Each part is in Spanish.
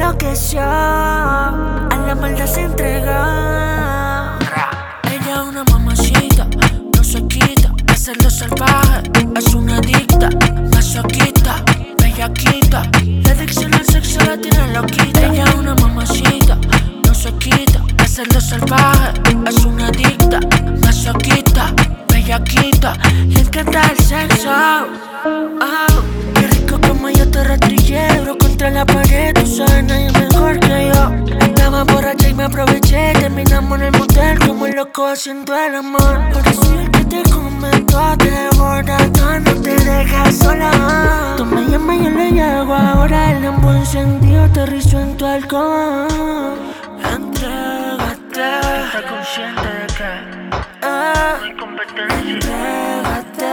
enloqueció, a la maldad se entregó. Ella es una mamacita, no se quita, hacerlo salvaje, es una adicta, masoquista, bellaquita. La adicción al sexo la tiene loquita. Ella es una mamacita, no se quita, hacerlo salvaje, es una adicta, masoquista, bellaquita. Le encanta el sexo. Oh, qué rico como yo te rastrillé, bro, contra la pared. Tú sabes, nadie mejor que yo. Estaba borracha y me aproveché. Terminamos en el motel como un loco haciendo el amor. Porque soy el que te comento, te devora, no te dejas sola. Tú me llamas y yo le llego. Ahora el lambo encendido, aterrizo en tu halcón. Entrégate. ¿Estás consciente de que no hay competencia? Entrégate.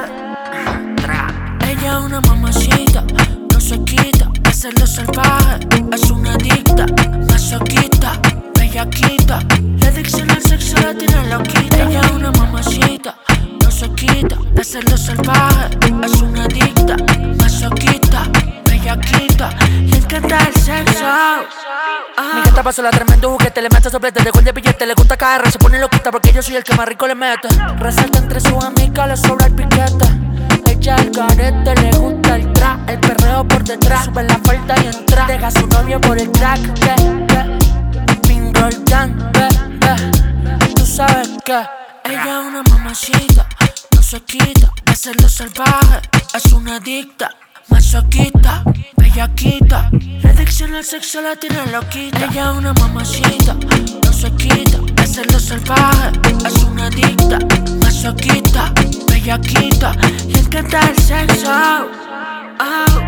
Ella es una mamacita, no se quita, hacerlo salvaje, es una adicta, masoquista, bellaquita. La adicción al sexo la tiene loquita. Ella es una mamacita, no se quita, hacerlo salvaje, es una adicta, masoquista, bellaquita. Le encanta el sexo. Mi gata pasó la tremendo juguete, le mete soplete de gol de billete, le gusta caer, se pone loquita porque yo soy el que más rico le mete. Resalta entre sus amigas, le sobra el piquete. Ella al carete, le gusta el trap, el perreo por detrás, sube la falda y entra, deja a su novio por el track, Pin roll down, tú sabes que ella es una mamacita, no se quita, hacerlo salvaje, es una adicta, masoquista, bellaquita. La adicción al sexo la tiene loquita. Ella es una mamacita, no se quita, hacerlo salvaje, es una adicta, masoquista, bellaquita. Le encanta el sexo. Oh.